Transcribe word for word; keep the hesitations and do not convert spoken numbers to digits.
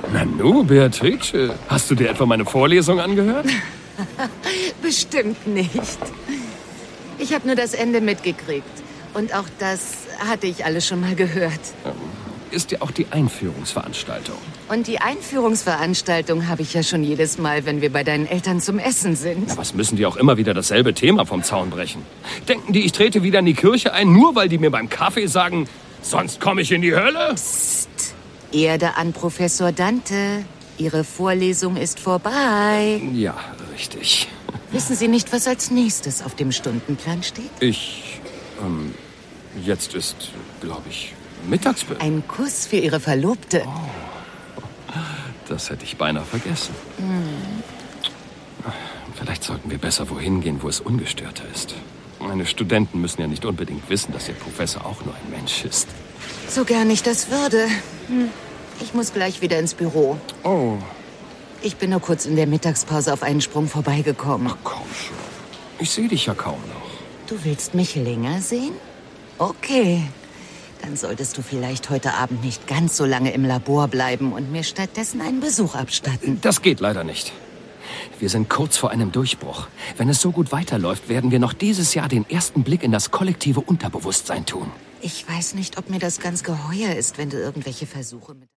Nanu, Beatrice, hast du dir etwa meine Vorlesung angehört? Bestimmt nicht. Ich habe nur das Ende mitgekriegt. Und auch das hatte ich alles schon mal gehört. Ist ja auch die Einführungsveranstaltung. Und die Einführungsveranstaltung habe ich ja schon jedes Mal, wenn wir bei deinen Eltern zum Essen sind. Na, was müssen die auch immer wieder dasselbe Thema vom Zaun brechen? Denken die, ich trete wieder in die Kirche ein, nur weil die mir beim Kaffee sagen, sonst komme ich in die Hölle? Psst. Erde an Professor Dante. Ihre Vorlesung ist vorbei. Ja, richtig. Wissen Sie nicht, was als nächstes auf dem Stundenplan steht? Ich, ähm, jetzt ist, glaube ich, Mittagsbe... Ein Kuss für Ihre Verlobte. Oh, das hätte ich beinahe vergessen. Hm. Vielleicht sollten wir besser wohin gehen, wo es ungestörter ist. Meine Studenten müssen ja nicht unbedingt wissen, dass ihr Professor auch nur ein Mensch ist. So gern ich das würde. Hm. Ich muss gleich wieder ins Büro. Oh. Ich bin nur kurz in der Mittagspause auf einen Sprung vorbeigekommen. Ach komm schon. Ich sehe dich ja kaum noch. Du willst mich länger sehen? Okay. Dann solltest du vielleicht heute Abend nicht ganz so lange im Labor bleiben und mir stattdessen einen Besuch abstatten. Das geht leider nicht. Wir sind kurz vor einem Durchbruch. Wenn es so gut weiterläuft, werden wir noch dieses Jahr den ersten Blick in das kollektive Unterbewusstsein tun. Ich weiß nicht, ob mir das ganz geheuer ist, wenn du irgendwelche Versuche mit...